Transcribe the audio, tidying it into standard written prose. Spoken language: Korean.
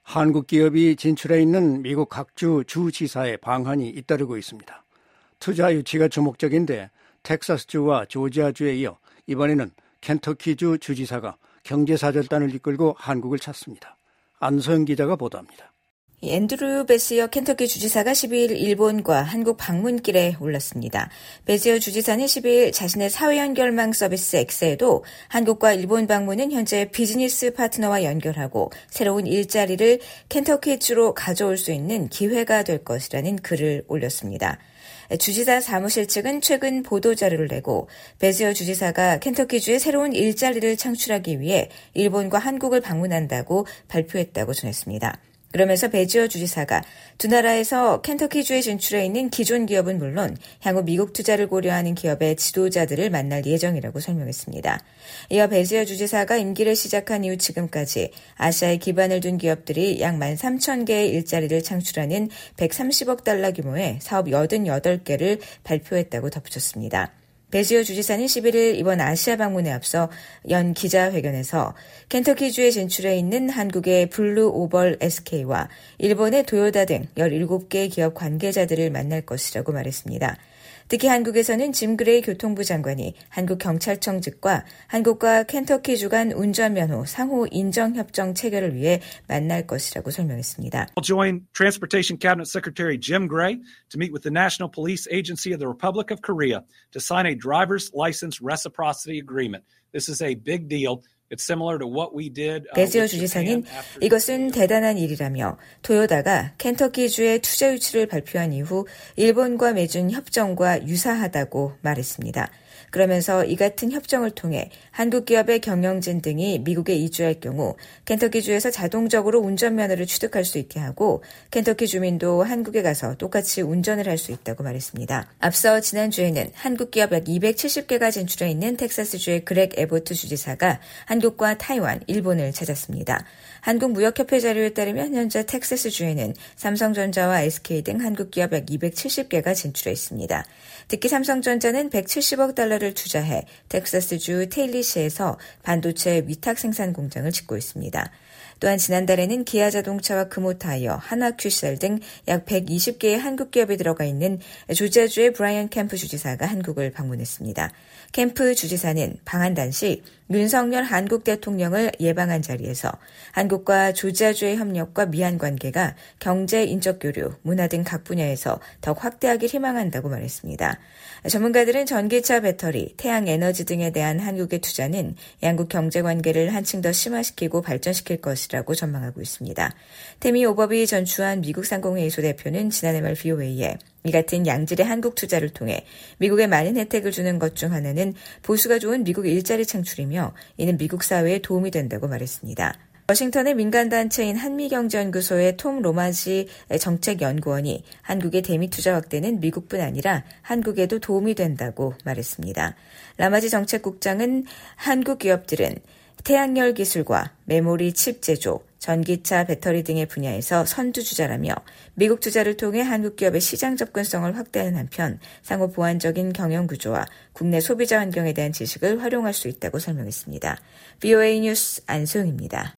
한국 기업이 진출해 있는 미국 각주 주지사의 방한이 잇따르고 있습니다. 투자 유치가 주목적인데 텍사스주와 조지아주에 이어 이번에는 켄터키주 주지사가 경제사절단을 이끌고 한국을 찾습니다. 안소영 기자가 보도합니다. 앤드류 베시어 켄터키 주지사가 12일 일본과 한국 방문길에 올랐습니다. 베시어 주지사는 12일 자신의 사회연결망 서비스 엑세에도 한국과 일본 방문은 현재 비즈니스 파트너와 연결하고 새로운 일자리를 켄터키주로 가져올 수 있는 기회가 될 것이라는 글을 올렸습니다. 주지사 사무실 측은 최근 보도자료를 내고 베시어 주지사가 켄터키주에 새로운 일자리를 창출하기 위해 일본과 한국을 방문한다고 발표했다고 전했습니다. 그러면서 베지어 주지사가 두 나라에서 켄터키주에 진출해 있는 기존 기업은 물론 향후 미국 투자를 고려하는 기업의 지도자들을 만날 예정이라고 설명했습니다. 이어 베지어 주지사가 임기를 시작한 이후 지금까지 아시아에 기반을 둔 기업들이 약 13,000개의 일자리를 창출하는 130억 달러 규모의 사업 88개를 발표했다고 덧붙였습니다. 베시어 주지사는 11일 이번 아시아 방문에 앞서 연 기자회견에서 켄터키주에 진출해 있는 한국의 블루 오벌 SK와 일본의 도요타 등 17개의 기업 관계자들을 만날 것이라고 말했습니다. 특히 한국에서는 짐 그레이 교통부 장관이 한국경찰청 측과 한국과 켄터키주 간 운전면허 상호 인정협정 체결을 위해 만날 것이라고 설명했습니다. I'll join Transportation Cabinet Secretary Jim Gray to meet with the National Police Agency of the Republic of Korea to sign a driver's license reciprocity agreement. This is a big deal. 베지어 주지사는 이것은 대단한 일이라며 토요타가 켄터키주의 투자 유치를 발표한 이후 일본과 맺은 협정과 유사하다고 말했습니다. 그러면서 이 같은 협정을 통해 한국 기업의 경영진 등이 미국에 이주할 경우 켄터키주에서 자동적으로 운전면허를 취득할 수 있게 하고 켄터키 주민도 한국에 가서 똑같이 운전을 할 수 있다고 말했습니다. 앞서 지난주에는 한국 기업 약 270개가 진출해 있는 텍사스주의 그렉 에보트 주지사가 한국과 타이완, 일본을 찾았습니다. 한국무역협회 자료에 따르면 현재 텍사스주에는 삼성전자와 SK 등 한국 기업 약 270개가 진출해 있습니다. 특히 삼성전자는 170억 달러를 투자해 텍사스주 테일리시에서 반도체 위탁 생산 공장을 짓고 있습니다. 또한 지난달에는 기아자동차와 금호타이어, 하나큐셀 등 약 120개의 한국 기업이 들어가 있는 조지아주의 브라이언 캠프 주지사가 한국을 방문했습니다. 캠프 주지사는 방한 당시 윤석열 한국 대통령을 예방한 자리에서 한국과 조지아주의 협력과 미한 관계가 경제, 인적 교류, 문화 등 각 분야에서 더욱 확대하길 희망한다고 말했습니다. 전문가들은 전기차 배터리, 태양 에너지 등에 대한 한국의 투자는 양국 경제 관계를 한층 더 심화시키고 발전시킬 것이라고 전망하고 있습니다. 태미 오버비 전 주한 미국 상공회의소 대표는 지난해 말 VOA에 이 같은 양질의 한국 투자를 통해 미국에 많은 혜택을 주는 것 중 하나는 보수가 좋은 미국 일자리 창출이며 이는 미국 사회에 도움이 된다고 말했습니다. 워싱턴의 민간단체인 한미경제연구소의 톰 로마지 정책연구원이 한국의 대미 투자 확대는 미국뿐 아니라 한국에도 도움이 된다고 말했습니다. 라마지 정책국장은 한국 기업들은 태양열 기술과 메모리 칩 제조, 전기차, 배터리 등의 분야에서 선두주자라며 미국 투자를 통해 한국 기업의 시장 접근성을 확대하는 한편 상호 보완적인 경영 구조와 국내 소비자 환경에 대한 지식을 활용할 수 있다고 설명했습니다. VOA 뉴스 안소영입니다.